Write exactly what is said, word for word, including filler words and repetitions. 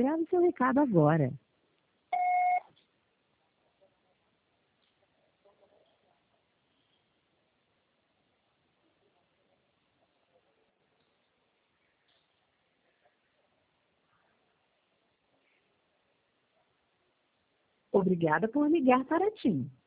Grave seu recado agora. Obrigada por ligar para TIM.